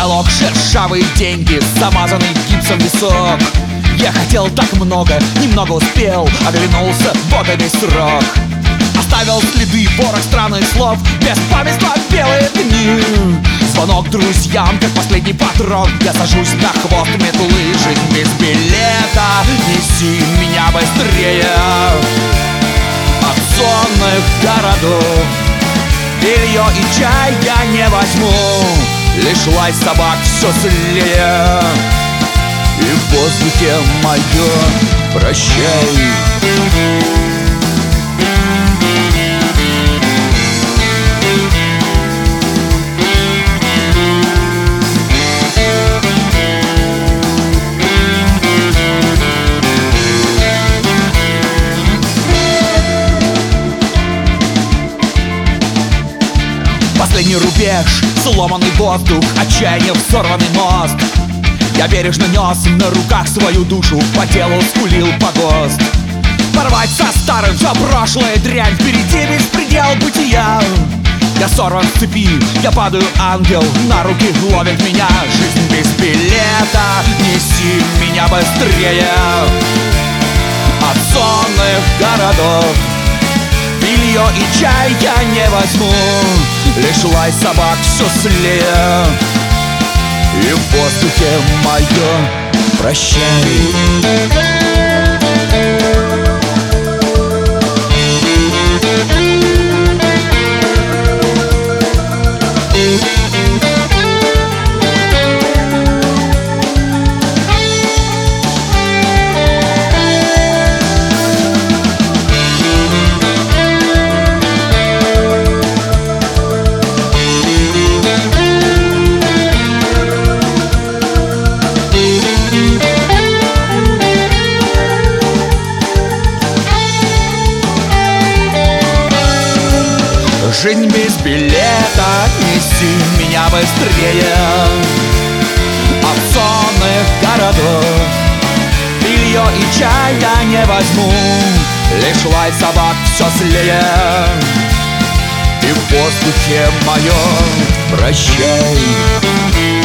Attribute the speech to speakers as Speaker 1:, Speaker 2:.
Speaker 1: Потолок, шершавые деньги, замазанный гипсом висок. Я хотел так много, немного успел, оглянулся, вот и весь срок. Оставил следы, ворох странных слов, беспамятства белые дни. Звонок друзьям, как последний патрон. Я сажусь на хвост метлы, жизнь без билета. Неси меня быстрее от сонных городов. Белье и чай я не возьму, лишь лай собак все злее. И в воздухе мое прощай. Последний рубеж, сломанный воздух, отчаяние взорванный мост. Я бережно нес на руках свою душу, по телу скулил погост. Порвать со старым все прошлое дрянь, впереди беспредел бытия. Я сорван с цепи, я падаю, ангел на руки ловит меня. Жизнь без билета, неси меня быстрее от сонных городов. Белье и чай я не возьму, лишь лай собак все злее. И в воздухе мое прощай. Жизнь без билета, неси меня быстрее от сонных городов. Белье и чай я не возьму, лишь лай собак все злее. И в воздухе мое прощай.